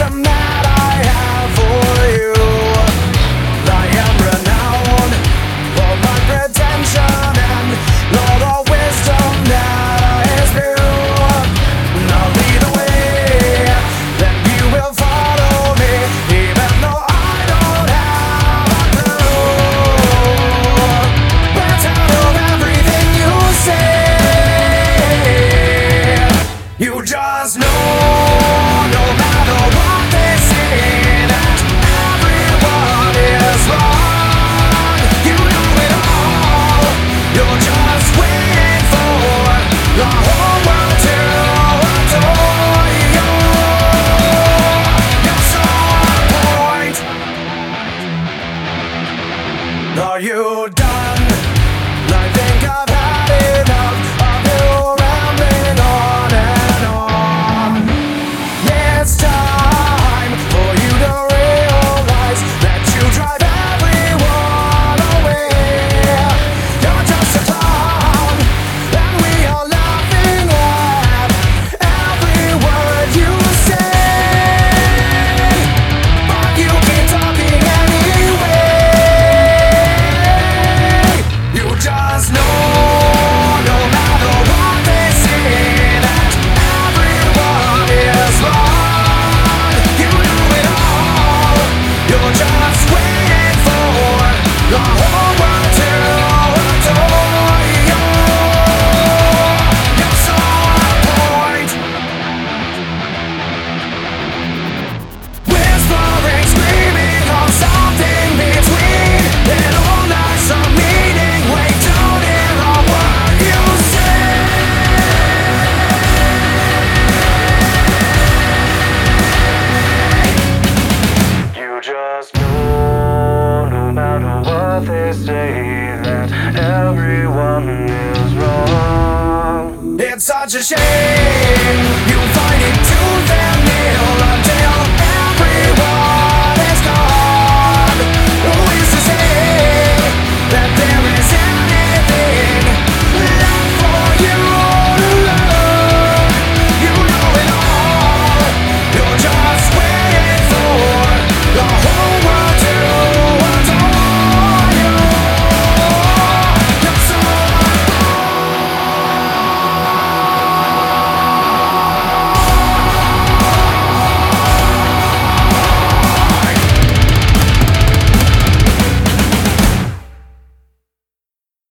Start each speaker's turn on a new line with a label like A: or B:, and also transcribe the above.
A: affection that I have for you. I am renowned for my pretension and all the wisdom that is new. Now lead the way, then you will follow me, even though I don't have a clue. But out of everything you say, you just know, no matter what they say, that everyone is wrong. You know it all. You're just waiting for the whole world to adore you. You're so on point. Are you done? I think I've had enough of you rambling on and on. It's time for you to realize that you drive everyone away. You're just a clown, and we are laughing at every word you say. But you keep talking anyway. You just know, no matter what they say, that everyone is wrong. You know it all. You're just waiting for the whole world to adore you. You're so on point. Whispering, screaming on something between. It all lacks some meaning. Wait, don't hear a word you say. You just know, no matter what they say, that everyone is wrong. It's such a shame you